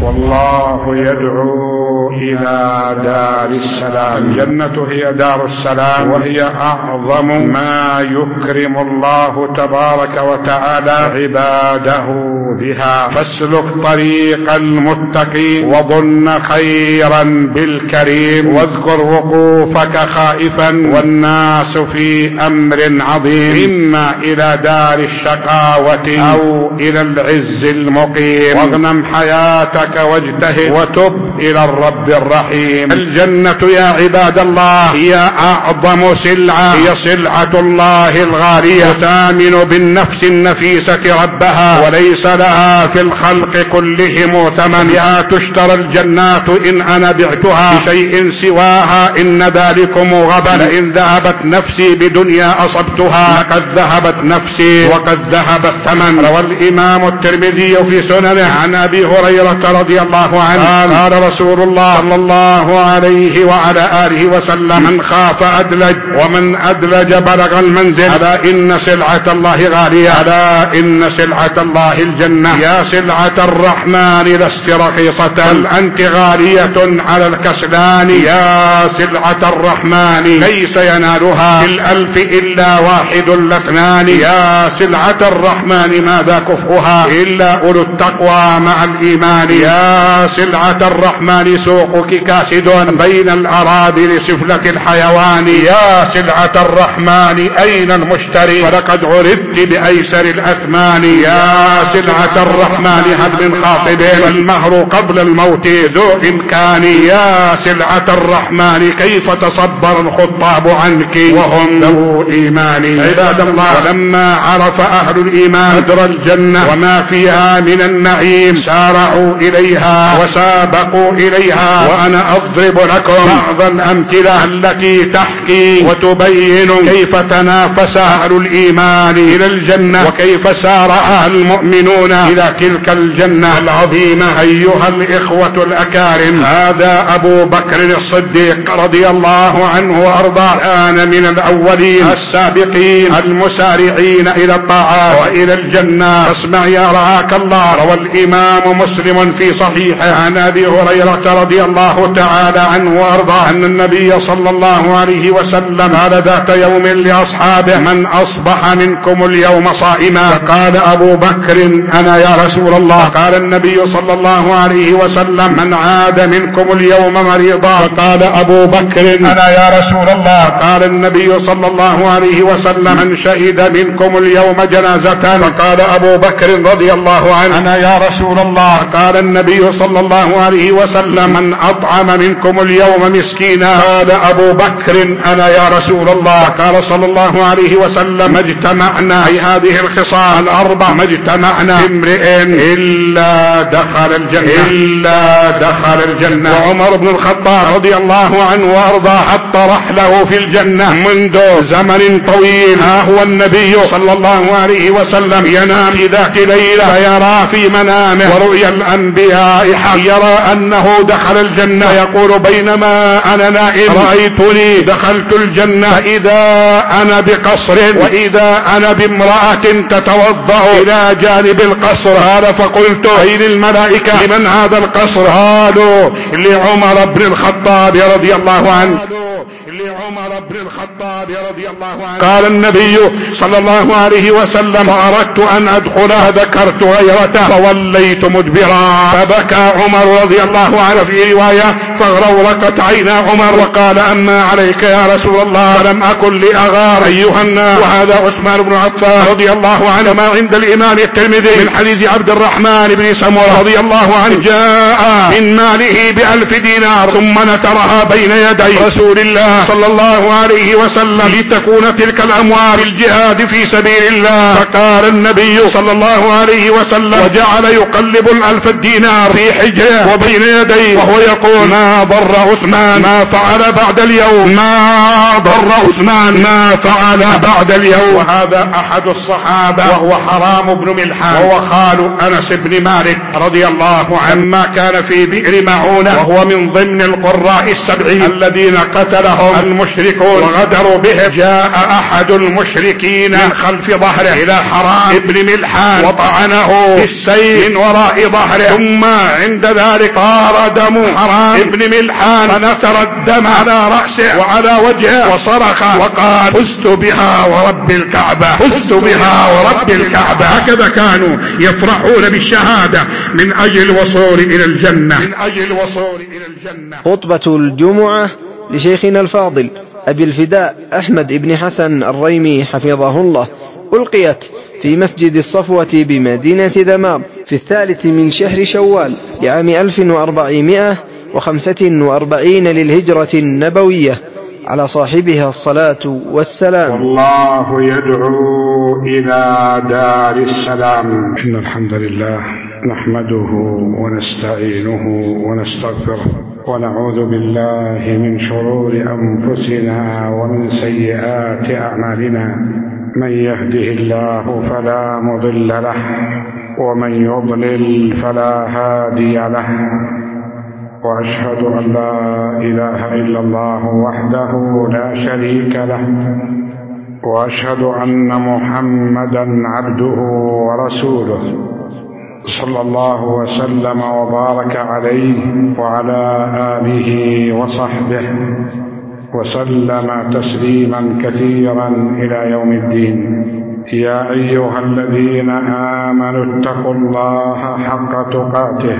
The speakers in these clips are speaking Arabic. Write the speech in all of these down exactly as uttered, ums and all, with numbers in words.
والله يدعو إلى دار السلام. الجنة هي دار السلام، وهي أعظم ما يكرم الله تبارك وتعالى عباده بها. فاسلك طريق المتقين وظن خيرا بالكريم، واذكر وقوفك خائفا والناس في أمر عظيم، إما إلى دار الشقاوة أو إلى العز المقيم. واغنم حياتك واجتهد وتب إلى الرب الرحيم. الجنة يا عباد الله هي أعظم سلعة، هي سلعة الله الغالية، تآمن بالنفس النفيسة ربها وليس لها في الخلق كلهم ثمن. بها تشترى الجنات إن أنا بعتها بشيء سواها إن ذلكم غبن. لئن ذهبت نفسي بدنيا أصبتها لقد ذهبت نفسي وقد ذهب الثمن. روى الإمام الترمذي في سننه عن أبي هريرة رضي الله عنه قال قال رسول الله صلى الله عليه وعلى آله وسلم: من خاف أدلج ومن أدلج بلغ المنزل. ألا إن سلعة الله غالية، ألا إن سلعة الله الجنة. يا سلعة الرحمن لست رخيصة بل أنت غالية على الكسلان. يا سلعة الرحمن ليس ينالها في الألف إلا واحد لاثنان. يا سلعة الرحمن ماذا كفؤها إلا أولو التقوى مع الإيمان. يا سلعة الرحمن سوقك كاسد بين الأراذل سفلة الحيوان. يا سلعة الرحمن أين المشتري فلقد عرضت بأيسر الأثمان. يا سلعة الرحمن هل من خاطب المهر قبل الموت ذو إمكان. يا سلعة الرحمن كيف تصبر الخطاب عنك وهم ذو إيمان. عباد الله، ولما عرف أهل الإيمان قدر الجنة وما فيها من النعيم سارعوا إليها وسابقوا إليها. وأنا أضرب لكم بعض الأمثلة التي تحكي وتبين كيف تنافس أهل الإيمان إلى الجنة وكيف سارع المؤمنون إلى تلك الجنة العظيمة. أيها الإخوة الأكارم، هذا أبو بكر الصديق رضي الله عنه وأرضاه كان من الأولين السابقين المسارعين إلى الطاعات وإلى الجنة. اسمع يا رعاك الله، روى الإمام مسلم في صحيحه عن أبي هريرة رضي الله تعالى عنه وأرضاه أن النبي صلى الله عليه وسلم قال ذات يوم لأصحابه: من أصبح منكم اليوم صائما؟ فقال أبو بكر: أنا يا رسول الله. قال النبي صلى الله عليه وسلم: من عاد منكم اليوم مريضا؟ فقال أبو بكر: أنا يا رسول الله. قال النبي صلى الله عليه وسلم: من شهد منكم اليوم جنازة؟ فقال أبو بكر رضي الله عنه: أنا يا رسول الله. قال النبي صلى الله عليه وسلم: من أطعم منكم اليوم مسكينا؟ قال أبو بكر: أنا يا رسول الله. قال صلى الله عليه وسلم: ما اجتمعنا في هذه الخصال الأربع ما اجتمعنا بامرئ إلا دخل الجنة إلا دخل الجنة. وعمر بن الخطاب رضي الله عنه وأرضاه حط رحله في الجنة منذ زمن طويل. ها هو النبي صلى الله عليه وسلم ينام في ذات ليلة فيرى في منامه ورؤيا الأنبياء حق، يرى أنه دخل الجنة يقول: بينما أنا نائم رأيتني دخلت الجنة إذا أنا بقصر وإذا أنا بامرأة تتوضأ إلى جانب القصر. هذا فقلت: أين الملائكة؟ لمن هذا القصر؟ قالوا: لعمر بن الخطاب رضي الله عنه. لعمر بن الخطاب رضي الله عنه. قال النبي صلى الله عليه وسلم: أردت أن أدخل ذكرت غيرته فوليت مدبرا. فبكى عمر رضي الله عنه في رواية فغرورقت عينا عمر وقال: أما عليك يا رسول الله لم أكن لأغار أيها الناس. وهذا عثمان بن عفان رضي الله عنه ما عند الإمام الترمذي من حديث عبد الرحمن بن سمرة رضي الله عنه: جاء من ماله بألف دينار ثم نترها بين يدي رسول الله صلى الله عليه وسلم لتكون تلك الأموال في الجهاد في سبيل الله. فقال النبي صلى الله عليه وسلم وجعل يقلب الألف الدينار في حجه وبين يديه وهو يقول: ما ضر عثمان ما فعل بعد اليوم ما ضر عثمان ما فعل بعد اليوم. وهذا أحد الصحابة وهو حرام بن ملحان وهو خال أنس بن مالك رضي الله عنه، ما كان في بئر معونة وهو من ضمن القراء السبعين الذين قتلهم المشركون وغدروا به، جاء أحد المشركين من خلف ظهره إلى حرام ابن ملحان وطعنه بالسيف من وراء ظهره، ثم عند ذلك طار دم حرام ابن ملحان فنثر الدم على رأسه وعلى وجهه وصرخ وقال: فزت بها ورب الكعبة، فزت بها ورب الكعبة. هكذا كانوا يفرحون بالشهادة من أجل الوصول إلى الجنة، من أجل الوصول إلى الجنة. خطبة الجمعة لشيخنا الفاضل أبي الفداء أحمد بن حسن الريمي حفظه الله، ألقيت في مسجد الصفوة بمدينة دمام في الثالث من شهر شوال لعام ألف وأربعمائة وخمسة وأربعين للهجرة النبوية، على صاحبها الصلاة والسلام. والله يدعو إلى دار السلام. إن الحمد لله نحمده ونستعينه ونستغفره ونعوذ بالله من شرور أنفسنا ومن سيئات أعمالنا، من يهده الله فلا مضل له ومن يضلل فلا هادي له، وأشهد أن لا إله إلا الله وحده لا شريك له، وأشهد أن محمدا عبده ورسوله، صلى الله وسلم وبارك عليه وعلى آله وصحبه وسلم تسليما كثيرا إلى يوم الدين. يا أيها الذين آمنوا اتقوا الله حق تقاته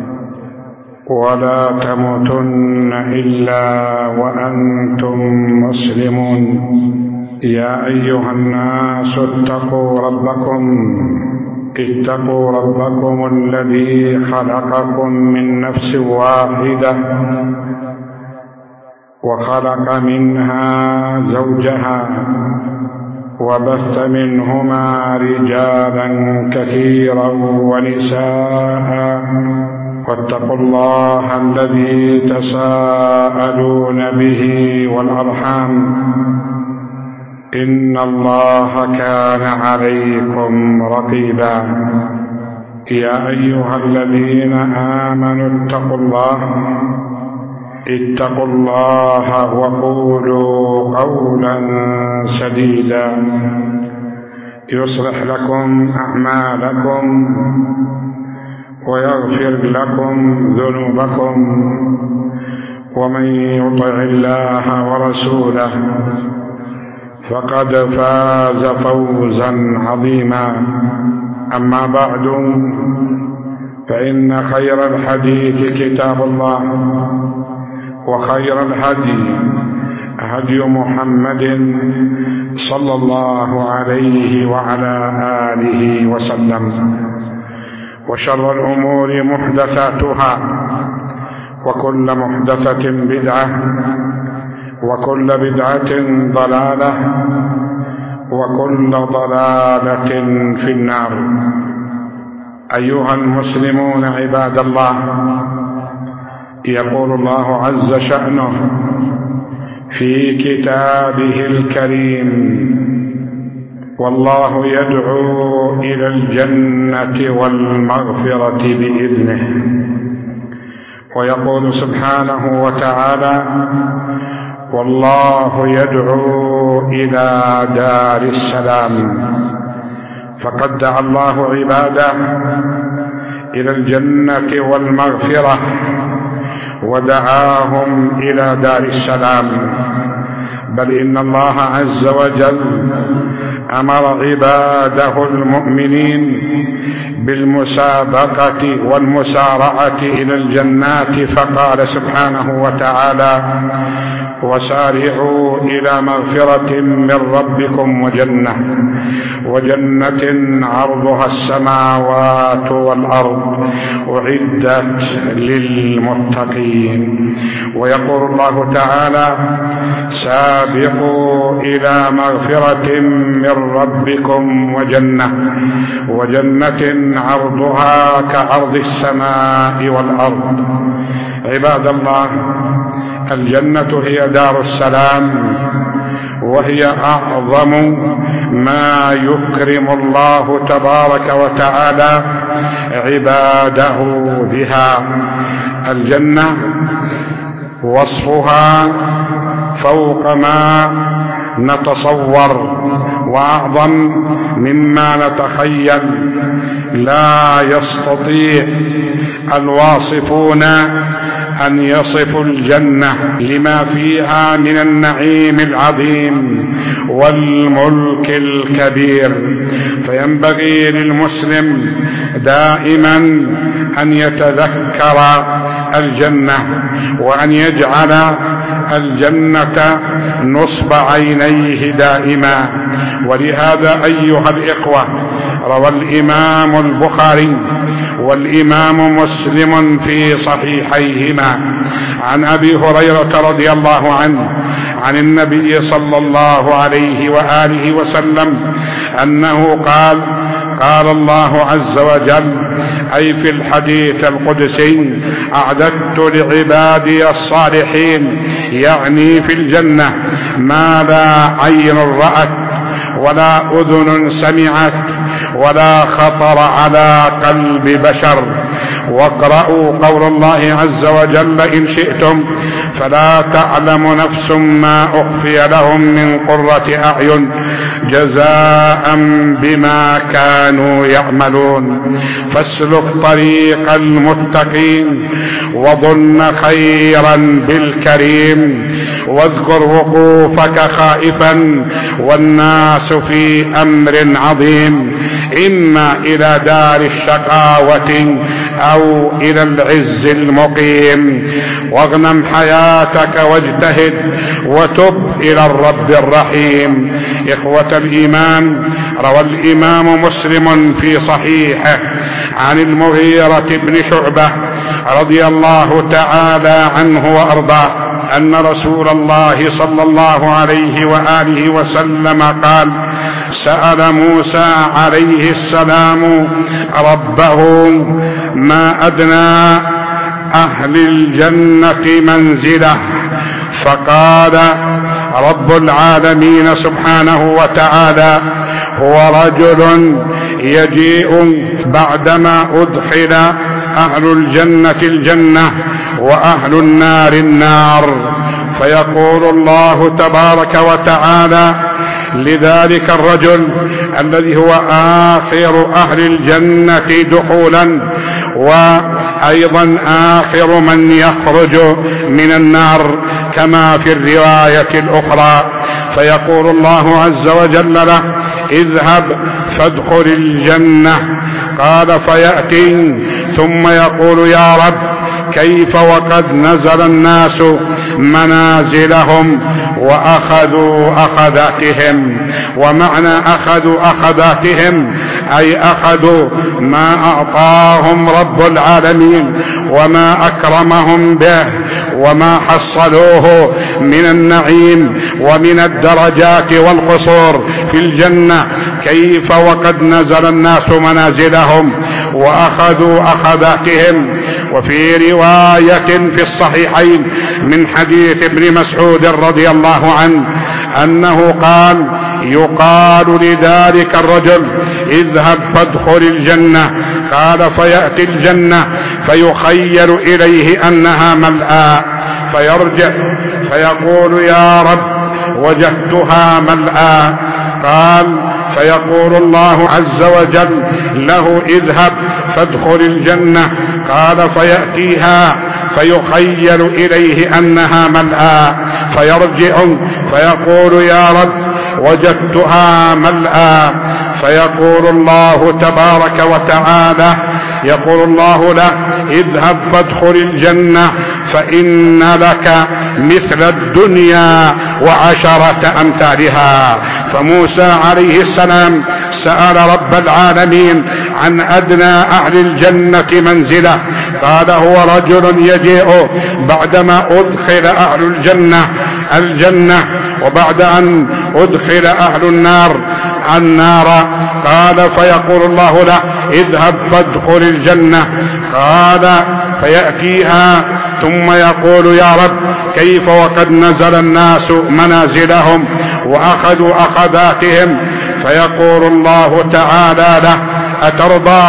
ولا تموتن إلا وأنتم مسلمون. يا أيها الناس اتقوا ربكم اتقوا ربكم الذي خلقكم من نفس واحدة وخلق منها زوجها وبث منهما رجالا كثيرا ونساء، واتقوا الله الذي تساءلون به والأرحام، إن الله كان عليكم رقيبا. يا أيها الذين آمنوا اتقوا الله اتقوا الله وقولوا قولا سديدا يصلح لكم أعمالكم ويغفر لكم ذنوبكم، ومن يطع الله ورسوله فقد فاز فوزا عظيما. أما بعد، فإن خير الحديث كتاب الله، وخير الهدي هدي محمد صلى الله عليه وعلى آله وسلم، وشر الأمور محدثاتها، وكل محدثة بدعة، وكل بدعة ضلالة، وكل ضلالة في النار. أيها المسلمون عباد الله، يقول الله عز شأنه في كتابه الكريم: والله يدعو إلى الجنة والمغفرة بإذنه. ويقول سبحانه وتعالى: والله يدعو إلى دار السلام. فقد دعا الله عباده إلى الجنة والمغفرة، ودعاهم إلى دار السلام. بل إن الله عز وجل أمر عباده المؤمنين بالمسابقة والمسارعة إلى الجنات، فقال سبحانه وتعالى: وسارعوا إلى مغفرة من ربكم وجنة وجنة عرضها السماوات والأرض أعدت للمتقين. ويقول الله تعالى: سابقوا إلى مغفرة من ربكم وجنة وجنة عرضها كعرض السماء والأرض. عباد الله، الجنة هي دار السلام، وهي أعظم ما يكرم الله تبارك وتعالى عباده بها. الجنة وصفها فوق ما نتصور وأعظم مما نتخيل. لا يستطيع الواصفون أن يصفوا الجنة لما فيها من النعيم العظيم والملك الكبير. فينبغي للمسلم دائما أن يتذكر الجنة وأن يجعل الجنة نصب عينيه دائما. ولهذا أيها الإخوة روى الإمام البخاري والإمام مسلم في صحيحيهما عن أبي هريرة رضي الله عنه عن النبي صلى الله عليه وآله وسلم أنه قال: قال الله عز وجل أي في الحديث القدسي: أعددت لعبادي الصالحين، يعني في الجنة، ما لا عين رأت ولا أذن سمعت ولا خطر على قلب بشر. واقرأوا قول الله عز وجل: إن شئتم فلا تعلم نفس ما أخفي لهم من قرة أعين جزاء بما كانوا يعملون. فاسلك طريق المتقين وظن خيرا بالكريم، واذكر وقوفك خائفا والناس في أمر عظيم، إما إلى دار الشقاوة أو إلى العز المقيم. واغنم حياتك واجتهد وتب إلى الرب الرحيم. إخوة الإيمان، روى الإمام مسلم في صحيحه عن المغيرة بن شعبة رضي الله تعالى عنه وأرضاه أن رسول الله صلى الله عليه وآله وسلم قال: سأل موسى عليه السلام ربه: ما أدنى أهل الجنة منزله؟ فقال رب العالمين سبحانه وتعالى: هو رجل يجيء بعدما أدخل أهل الجنة الجنة وأهل النار النار، فيقول الله تبارك وتعالى لذلك الرجل الذي هو آخر أهل الجنة دخولا وأيضا آخر من يخرج من النار كما في الرواية الأخرى، فيقول الله عز وجل له: اذهب فادخل الجنة. قال فيأتي ثم يقول: يا رب، كيف وقد نزل الناس منازلهم وأخذوا أخذاتهم؟ ومعنى أخذوا أخذاتهم أي أخذوا ما أعطاهم رب العالمين وما أكرمهم به وما حصلوه من النعيم ومن الدرجات والقصور في الجنة. كيف وقد نزل الناس منازلهم وأخذوا أخذاتهم. وفي رواية في الصحيحين من حديث ابن مسعود رضي الله عنه أنه قال: يقال لذلك الرجل: اذهب فادخل الجنة. قال فيأتي الجنة فيخيل إليه أنها ملآ، فيرجع فيقول: يا رب، وجدتها ملآ. قال فيقول الله عز وجل له: اذهب فادخل الجنة. قال فيأتيها فيخيل إليه أنها ملآ، فيرجع فيقول: يا رب، وجدتها ملآ. فيقول الله تبارك وتعالى يقول الله له: اذهب فادخل الجنة فإن لك مثل الدنيا وعشرة أمثالها. فموسى عليه السلام سأل رب العالمين عن أدنى أهل الجنة منزلة، قال: هو رجل يجيء بعدما أدخل أهل الجنة الجنة وبعد أن أدخل أهل النار النار. قال فيقول الله له: اذهب فادخل الجنة. قال فيأتيها ثم يقول: يا رب، كيف وقد نزل الناس منازلهم وأخذوا أخذاتهم؟ فيقول الله تعالى له: أترضى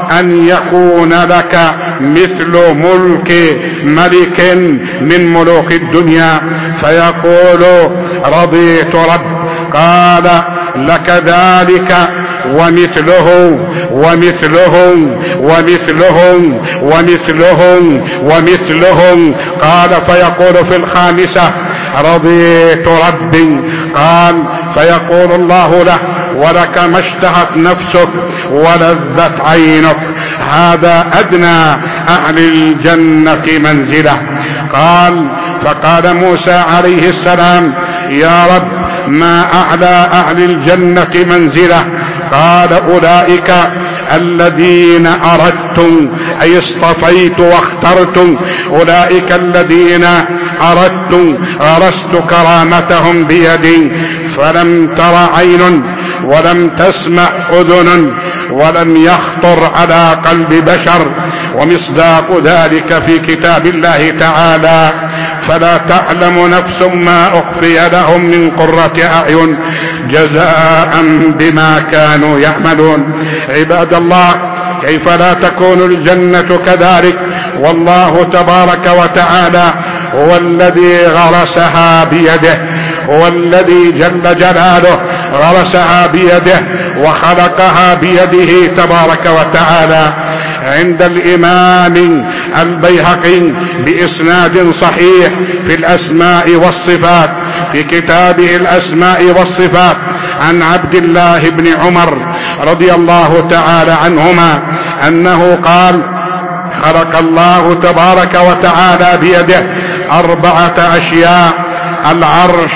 أن يكون لك مثل ملك ملك من ملوك الدنيا، فيقول رضيت رب. قال لك ذلك ومثله ومثله ومثله ومثله ومثله. قال فيقول في الخامسة رضيت ربي. قال فيقول الله له ولك ما اشتهت نفسك ولذت عينك. هذا أدنى أهل الجنة منزلة. قال فقال موسى عليه السلام يا رب ما أعلى أهل الجنة منزلة؟ قال أولئك الذين أردتم أي اصطفيت واخترتم، أولئك الذين أردتم غرست كرامتهم بيدي، فلم تر عين ولم تسمع أذن ولم يخطر على قلب بشر، ومصداق ذلك في كتاب الله تعالى فلا تعلم نفس ما أخفي لهم من قرة أعين جزاء بما كانوا يعملون. عباد الله، كيف لا تكون الجنة كذلك؟ والله تبارك وتعالى هو الذي غرسها بيده، هو الذي جل جلاله غرسها بيده وخلقها بيده تبارك وتعالى. عند الإمام البيهقي بإسناد صحيح في الأسماء والصفات في كتابه الأسماء والصفات عن عبد الله بن عمر رضي الله تعالى عنهما أنه قال خلق الله تبارك وتعالى بيده أربعة أشياء: العرش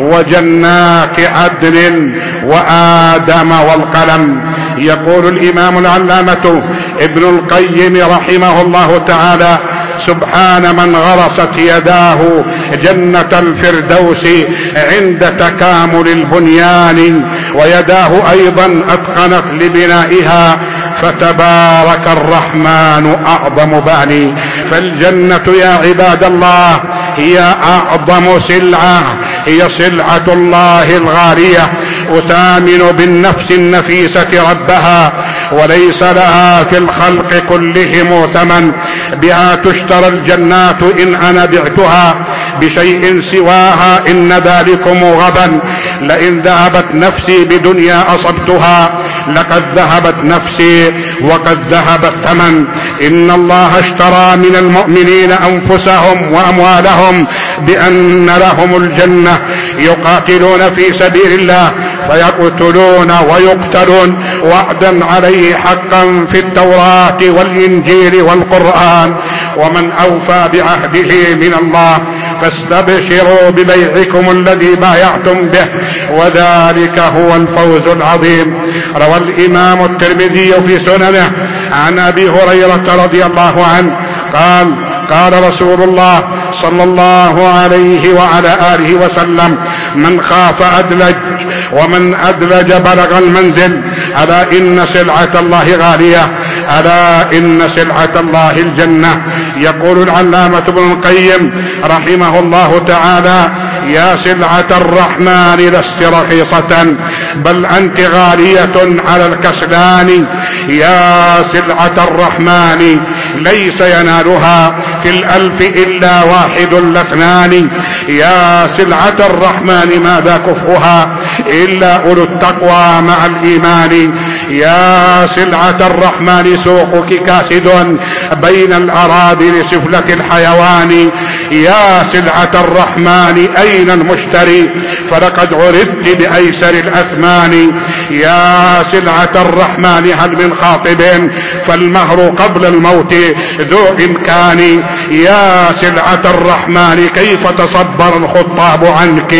وجنات عدن وآدم والقلم. يقول الإمام العلامة ابن القيم رحمه الله تعالى سبحان من غرست يداه جنة الفردوس عند تكامل البنيان، ويداه أيضا أتقنت لبنائها، فتبارك الرحمن أعظم باني. فالجنة يا عباد الله هي أعظم سلعة، هي سلعة الله الغالية، أتامن بالنفس النفيسة ربها، وليس لها في الخلق كلهم ثمن، بها تشترى الجنات إن أنا بعتها بشيء سواها إن ذلكم غبا. لئن ذهبت نفسي بدنيا أصبتها لقد ذهبت نفسي وقد ذهب الثمن. إن الله اشترى من المؤمنين أنفسهم وأموالهم بأن لهم الجنة، يقاتلون في سبيل الله فيقتلون ويقتلون وعدا عليه حقا في التوراة والإنجيل والقرآن، ومن أوفى بعهده من الله فاستبشروا ببيعكم الذي بايعتم به وذلك هو الفوز العظيم. روى الإمام الترمذي في سننه عن أبي هريرة رضي الله عنه قال قال رسول الله صلى الله عليه وعلى آله وسلم من خاف أدلج ومن أدلج بلغ المنزل. ألا إن سلعة الله غالية، ألا إن سلعة الله الجنة. يقول العلامة ابن القيم رحمه الله تعالى يا سلعة الرحمن لست رخيصة بل أنت غالية على الكسلان. يا سلعة الرحمن ليس ينالها في الألف إلا واحد لاثنان. يا سلعة الرحمن ماذا كفؤها إلا أولو التقوى مع الإيمان. يا سلعة الرحمن سوقك كاسد بين الأراضي لسفلة الحيوان. يا سلعة الرحمن أين المشتري فلقد عرضت بأيسر الأثمان. يا سلعة الرحمن هل من خاطب فالمهر قبل الموت ذو إمكان. يا سلعة الرحمن كيف تصبر الخطاب عنك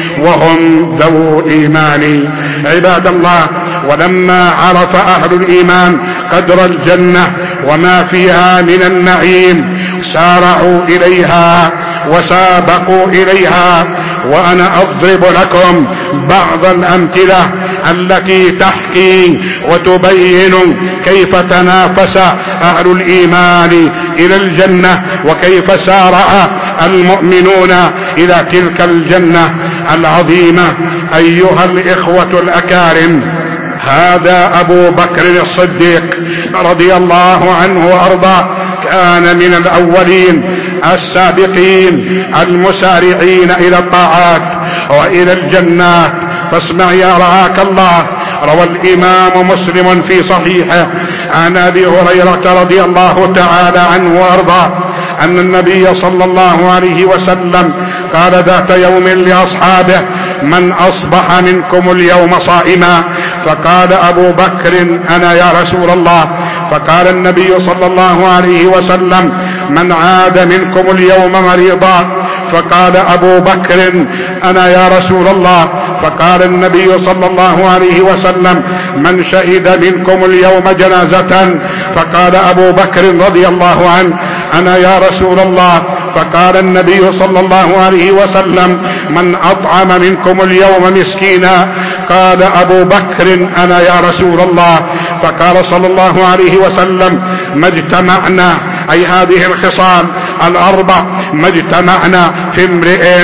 وهم ذو إيمان. عباد الله، ولما عرف أهل الإيمان قدر الجنة وما فيها من النعيم سارعوا إليها وسابقوا إليها. وأنا أضرب لكم بعض الأمثلة التي تحكي وتبين كيف تنافس أهل الإيمان إلى الجنة وكيف سارع المؤمنون إلى تلك الجنة العظيمة. أيها الإخوة الأكارم، هذا أبو بكر الصديق رضي الله عنه وأرضاه، كان من الأولين السابقين المسارعين إلى الطاعات وإلى الجنات. فاسمع يا رعاك الله، روى الإمام مسلم في صحيحه عن أبي هريرة رضي الله تعالى عنه وأرضاه أن النبي صلى الله عليه وسلم قال ذات يوم لأصحابه: من أصبح منكم اليوم صائما؟ فقال أبو بكر: أنا يا رسول الله. فقال النبي صلى الله عليه وسلم: من عاد منكم اليوم مريضا؟ فقال أبو بكر: أنا يا رسول الله. فقال النبي صلى الله عليه وسلم: من شهد منكم اليوم جنازة؟ فقال أبو بكر رضي الله عنه: أنا يا رسول الله. فقال النبي صلى الله عليه وسلم: من أطعم منكم اليوم مسكينا؟ قال أبو بكر: أنا يا رسول الله. فقال صلى الله عليه وسلم: ما اجتمعنا، أي هذه الخصال الأربع، ما اجتمعنا في امرئ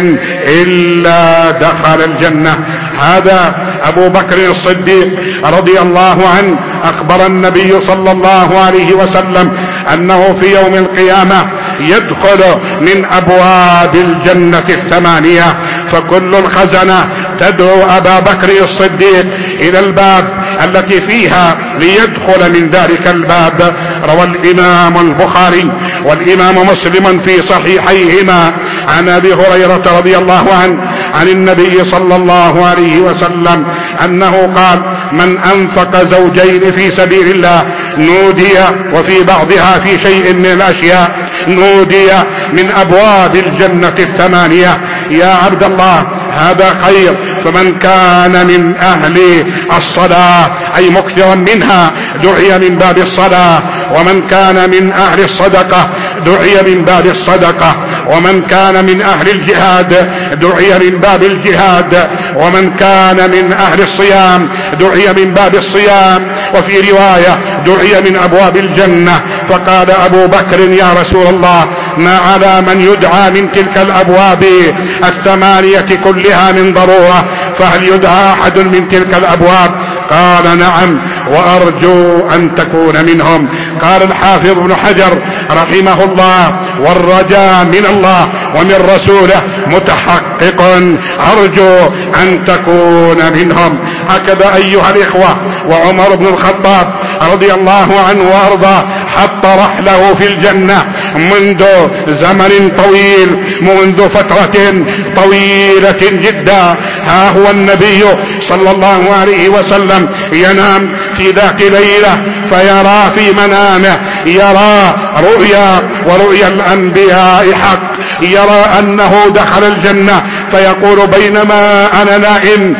إلا دخل الجنة. هذا أبو بكر الصديق رضي الله عنه أخبر النبي صلى الله عليه وسلم أنه في يوم القيامة يدخل من أبواب الجنة الثمانية، فكل الخزنة تدعو أبا بكر الصديق إلى الباب التي فيها ليدخل من ذلك الباب. روى الإمام البخاري والإمام مسلم في صحيحيهما عن أبي هريرة رضي الله عنه عن النبي صلى الله عليه وسلم أنه قال: من أنفق زوجين في سبيل الله نودي، وفي بعضها في شيء من الأشياء نودي من أبواب الجنة الثمانية. يا عبد الله، هذا خير. فمن كان من أهل الصلاة أي مكثرا منها دعي من باب الصلاة، ومن كان من أهل الصدقة دعي من باب الصدقة، ومن كان من أهل الجهاد دعي من باب الجهاد، ومن كان من أهل الصيام دعي من باب الصيام، وفي رواية دعي من أبواب الجنة. فقال أبو بكر: يا رسول الله، ما على من يدعى من تلك الأبواب الثمانية كلها من ضرورة، فهل يدعى أحد من تلك الأبواب؟ قال: نعم، وأرجو أن تكون منهم. قال الحافظ ابن حجر رحمه الله: والرجاء من الله ومن رسوله متحقق، أرجو أن تكون منهم. هكذا أيها الإخوة، وعمر بن الخطاب رضي الله عنه وأرضاه حط رحله في الجنة منذ زمن طويل، منذ فترة طويلة جدا. ها هو النبي صلى الله عليه وسلم ينام في ذات ليلة فيرى في منامه، يرى رؤيا، ورؤيا الأنبياء حق، يرى أنه دخل الجنة فيقول: بينما أنا نائم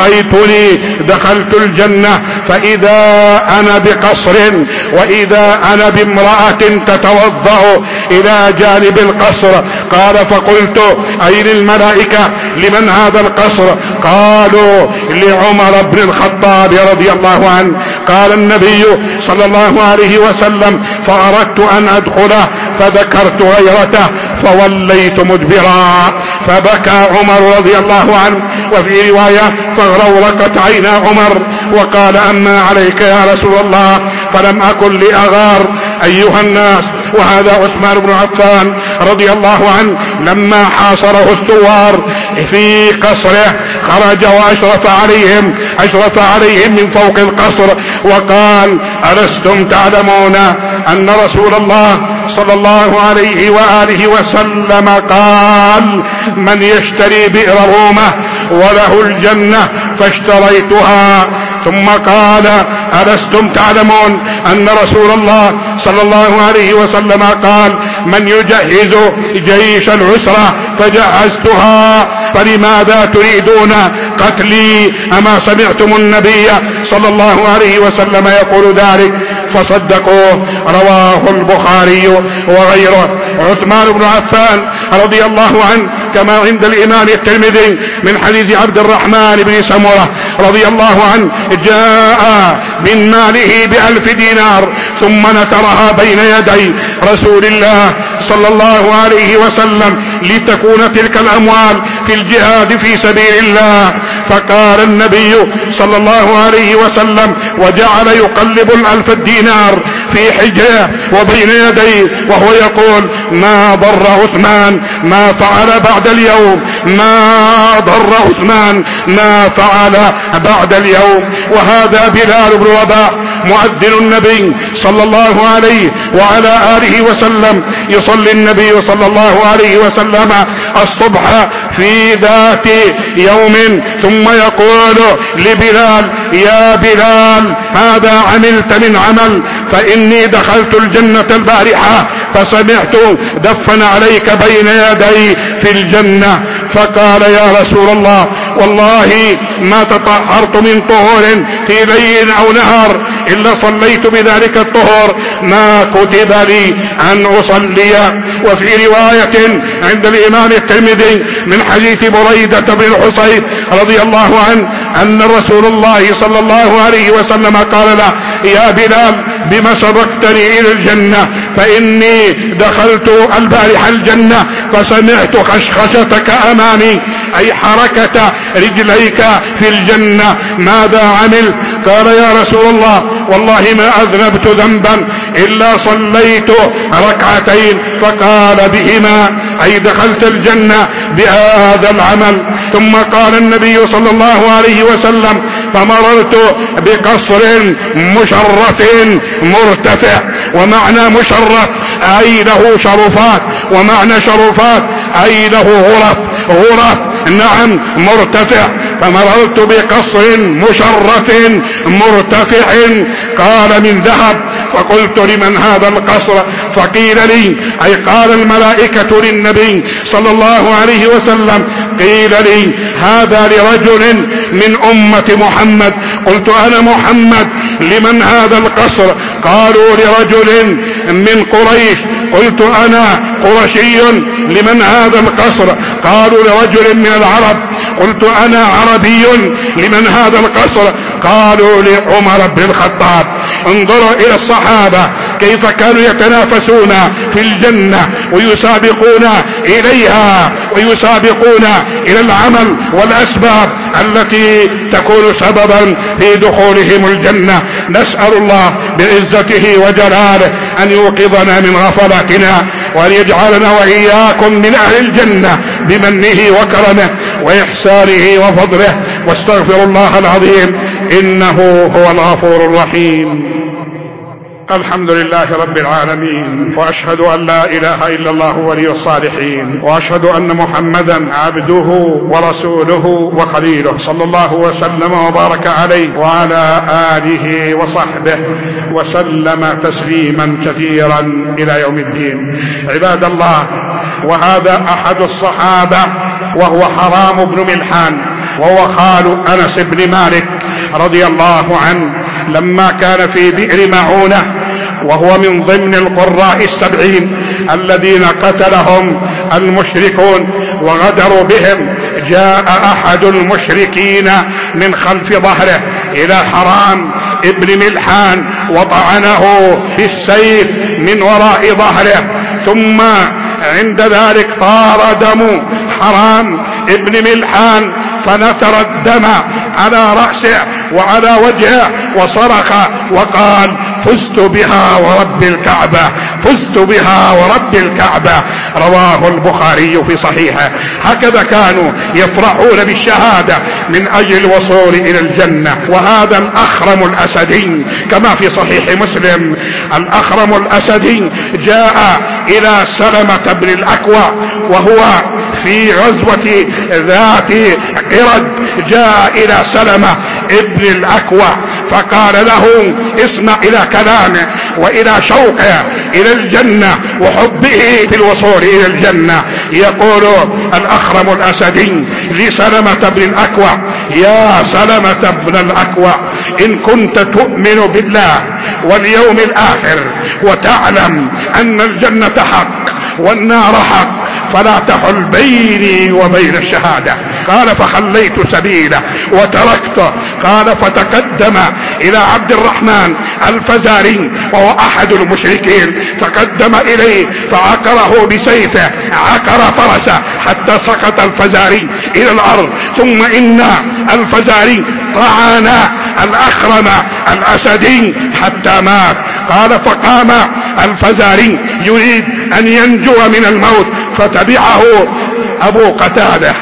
رأيتني دخلت الجنة، فإذا أنا بقصر، وإذا أنا بامرأة تتوضأ إلى جانب القصر. قال: فقلت: أين الملائكة؟ لمن هذا القصر؟ قالوا: لعمر بن الخطاب رضي الله عنه. قال النبي صلى الله عليه وسلم: فأردت أن أدخله فذكرت غيرته فوليت مدبرا، فبكى عمر رضي الله عنه. وفي رواية: فغرورقت عينا عمر وقال: أما عليك يا رسول الله، فلم أكن لأغار. أيها الناس، وهذا عثمان بن عفان رضي الله عنه لما حاصره الثوار في قصره خرج وأشرف عليهم أشرف عليهم من فوق القصر وقال: ألستم تعلمون أن رسول الله صلى الله عليه وآله وسلم قال: من يشتري بئر رومة وله الجنة؟ فاشتريتها. ثم قال: ألستم تعلمون أن رسول الله صلى الله عليه وسلم قال: من يجهز جيش العسرة؟ فجهزتها. فلماذا تريدون قتلي؟ أما سمعتم النبي صلى الله عليه وسلم يقول ذلك؟ فصدقوه. رواه البخاري وغيره. عثمان بن عفان رضي الله عنه كما عند الإمام الترمذي من حديث عبد الرحمن بن سمرة رضي الله عنه جاء من ماله بألف دينار ثم نثرها بين يدي رسول الله صلى الله عليه وسلم لتكون تلك الأموال في الجهاد في سبيل الله. فقال النبي صلى الله عليه وسلم وجعل يقلب الألف الدينار في حجره وبين يديه وهو يقول ما ضر عثمان ما فعل بعد اليوم، ما ضر عثمان ما فعل بعد اليوم. وهذا بلال بن رباح مؤذن النبي صلى الله عليه وعلى آله وسلم. يصلي النبي صلى الله عليه وسلم الصبح في ذات يوم ثم يقول لبلال يا بلال ماذا عملت من عمل؟ فإني دخلت الجنة البارحة فسمعت دفن عليك بين يدي في الجنة. فقال يا رسول الله والله ما تطهرت من طهور في ليل أو نهار إلا صليت بذلك الطهور ما كتب لي أن أصلي. وفي رواية عند الإمام الترمذي من حديث بريدة بن الحصيب رضي الله عنه أن رسول الله صلى الله عليه وسلم قال له يا بلال بما سبقتني إلى الجنة؟ فإني دخلت البارحة الجنة فسمعت خشخشتك أمامي أي حركة رجليك في الجنة، ماذا عمل؟ قال يا رسول الله والله ما أذنبت ذنبا إلا صليت ركعتين. فقال بهما أي دخلت الجنة بهذا العمل. ثم قال النبي صلى الله عليه وسلم فمررت بقصر مشرف مرتفع. ومعنى مشرف أي له شرفات، ومعنى شرفات أي له غرف غرف نعم مرتفع. فمررت بقصر مشرف مرتفع قال من ذهب. فقلت لمن هذا القصر؟ فقيل لي أي قال الملائكة للنبي صلى الله عليه وسلم قيل لي هذا لرجل من أمة محمد. قلت أنا محمد. لمن هذا القصر؟ قالوا لرجل من قريش. قلت أنا قرشي. لمن هذا القصر؟ قالوا لرجل من العرب. قلت أنا عربي. لمن هذا القصر؟ قالوا لعمر بن الخطاب. انظروا إلى الصحابة كيف كانوا يتنافسون في الجنة ويسابقون إليها ويسابقون إلى العمل والأسباب التي تكون سببا في دخولهم الجنة. نسأل الله بعزته وجلاله أن يوقظنا من غفلتنا وأن يجعلنا وإياكم من أهل الجنة بمنه وكرمه وإحسانه وفضله. واستغفر الله العظيم إنه هو الغفور الرحيم. الحمد لله رب العالمين، وأشهد أن لا إله إلا الله ولي الصالحين، وأشهد أن محمدا عبده ورسوله وخليله صلى الله وسلم وبارك عليه وعلى آله وصحبه وسلم تسليما كثيرا إلى يوم الدين. عباد الله، وهذا أحد الصحابة وهو حرام بن ملحان، وهو خال أنس بن مالك رضي الله عنه، لما كان في بئر معونة وهو من ضمن القراء السبعين الذين قتلهم المشركون وغدروا بهم، جاء أحد المشركين من خلف ظهره إلى حرام ابن ملحان وطعنه بالسيف من وراء ظهره، ثم عند ذلك طار دم حرام ابن ملحان فنثر الدم على رأسه وعلى وجهه وصرخ وقال فزت بها ورب الكعبة، فزت بها ورب الكعبة. رواه البخاري في صحيحه. هكذا كانوا يفرحون بالشهادة من أجل الوصول إلى الجنة. وهذا الأخرم الأسدي كما في صحيح مسلم، الأخرم الأسدي جاء إلى سلمة بن الأكوع وهو في غزوة ذات قرد، جاء إلى سلمة ابن الأكوع فقال له اسمع إلى كلامه وإلى شوقه إلى الجنة وحبه في الوصول إلى الجنة. يقول الأخرم الأسدي لسلمة بن الأكوع يا سلمة بن الأكوع إن كنت تؤمن بالله واليوم الآخر وتعلم أن الجنة حق والنار حق فلا تحل بيني وبين الشهادة. قال فخليت سبيله وتركته. قال فتقدم إلى عبد الرحمن الفزاري وهو أحد المشركين، تقدم إليه فعقره بسيفه، عقر فرسه حتى سقط الفزاري إلى الأرض. ثم إن الفزاري طعن الأخرم الأسدي حتى مات. قال فقام الفزاري يريد أن ينجو من الموت، فتبعه أبو قتادة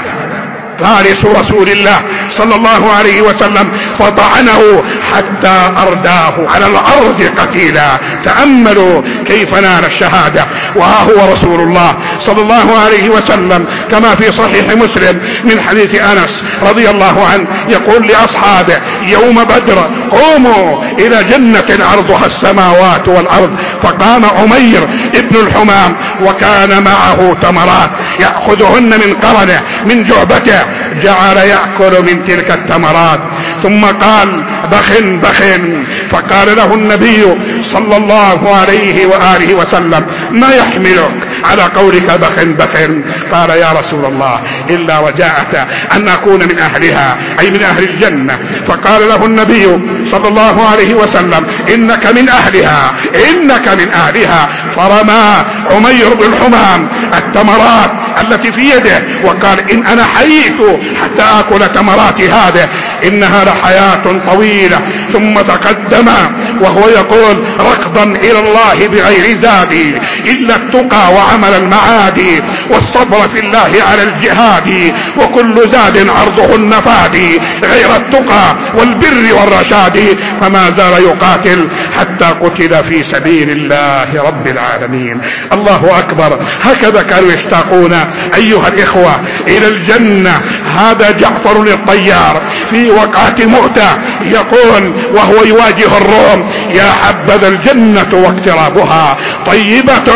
فارس رسول الله صلى الله عليه وسلم فطعنه حتى أرداه على الأرض قتيلا. تأملوا كيف نال الشهادة وها هو رسول الله صلى الله عليه وسلم كما في صحيح مسلم من حديث أنس رضي الله عنه يقول لأصحابه يوم بدر قوموا إلى جنة عرضها السماوات والأرض. فقام عمير ابن الحمام وكان معه تمرات يأخذهن من قرنه من جعبته، جعل يأكل من تلك التمرات ثم قال بخ بخ. فقال له النبي صلى الله عليه وآله وسلم ما يحملك على قولك بخ بخ؟ قال يا رسول الله إلا رجاءة أن أكون من أهلها أي من أهل الجنة. فقال له النبي صلى الله عليه وسلم إنك من أهلها إنك من أهلها. فرمى عمير بن الحمام التمرات التي في يده وقال إن أنا حييت حتى أكل تمرات هذه إنها لحياة طويلة. ثم تقدم وهو يقول ركضا إلى الله بغير زادي إلا التقى وعمل المعادي والصبر في الله على الجهاد وكل زاد عرضه النفادي غير التقى والبر والرشاد. فما زال يقاتل حتى قتل في سبيل الله رب العالمين. الله أكبر. هكذا كانوا يشتاقون أيها الإخوة إلى الجنة. هذا جعفر الطيار في وقعة مؤتة يقول وهو يواجه الروم يا حبذا الجنة واقترابها طيبة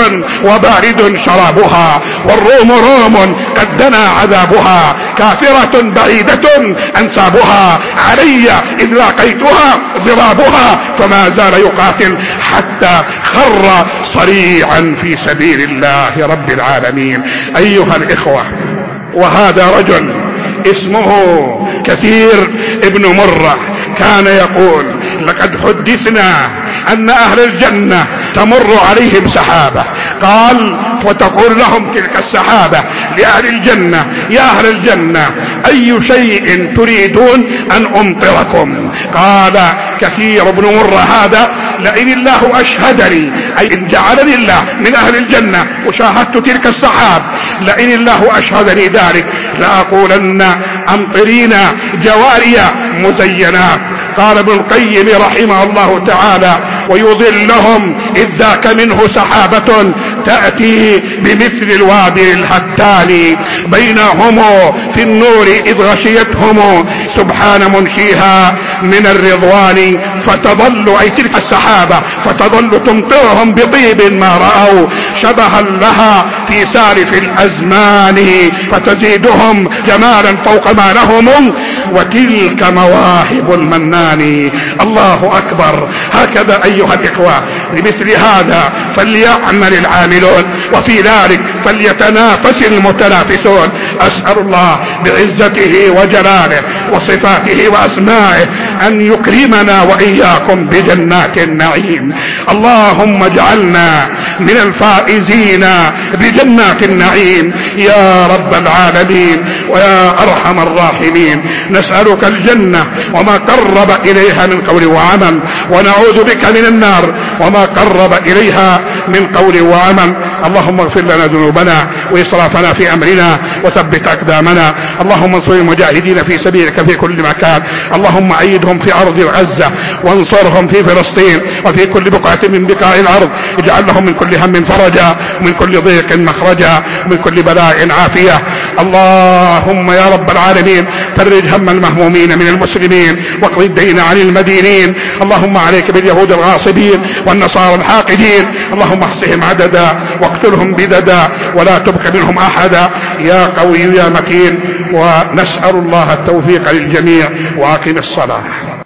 وبارد شرابها والروم روم قد دنا عذابها كافرة بعيدة أنسابها علي إذ لاقيتها ضرابها. فما زال يقاتل حتى خر صريعا في سبيل الله رب العالمين. أيها الإخوة وهذا رجل اسمه كثير ابن مرة كان يقول لقد حدثنا أن أهل الجنة تمر عليهم سحابة. قال فتقول لهم تلك السحابة لأهل الجنة يا أهل الجنة أي شيء تريدون أن أمطركم؟ قال كثير بن مرة هذا لئن الله أشهدني أي إن جعلني الله من أهل الجنة وشاهدت تلك السحاب لئن الله أشهدني ذلك لأقولن أمطرينا جواريا مزينات. قال ابن القيم رحمه الله تعالى ويظلهم إذ ذاك منه سحابة تأتي بمثل الوابل الهتال بينهم في النور إذ غشيتهم سبحان منشيها من الرضوان فتظل أي تلك السحابة فتظل تمطرهم بطيب ما رأوا شبها لها في سالف الأزمان فتزيدهم جمالا فوق ما لهم وتلك مواهب المنان. الله أكبر. هكذا أيها الإخوة لمثل هذا فليعمل العاملون وفي ذلك فليتنافس المتنافسون. أسأل الله بعزته وجلاله وصفاته وأسمائه أن يكرمنا وإياكم بجنات النعيم. اللهم اجعلنا من الفائزين بجنات النعيم يا رب العالمين ويا أرحم الراحمين. نسألك الجنة وما قرب إليها من قول وعمل ونعوذ بك من النار وما قرب إليها من قول وعمل. اللهم اغفر لنا ذنوبنا وإسرافنا في أمرنا وثبت أقدامنا. اللهم انصر المجاهدين في سبيلك في كل مكان. اللهم أيدهم في أرض غزة وانصرهم في فلسطين وفي كل بقعة من بقاع الأرض. اجعل لهم من كل هم فرجا ومن كل ضيق مخرجا ومن كل بلاء عافية. اللهم يا رب العالمين فرج هم المهمومين من المسلمين واقض الدين عن المدينين. اللهم عليك باليهود الغاصبين والنصارى الحاقدين. اللهم احصهم عددا واقتلهم بددا ولا تبق منهم أحدا يا قوي يا متين. ونسأل الله التوفيق للجميع. وأقم الصلاة.